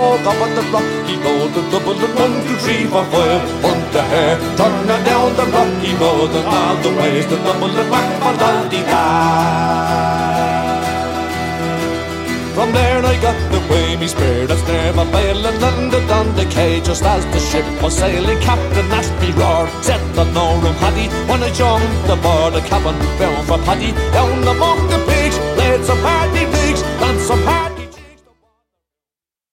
Up on the rocky road, the double and 1, 2, 3, 4, 5. On the hair, turning down the rocky road, and all the ways the double and whack for da. From there I got the way me spirits never fail and landed on the quay just as the ship was sailing. Captain Ashby roared, said that no room had he. When I jumped aboard the cabin, bound for Paddy. Down among the pigs, laid some party pigs, and some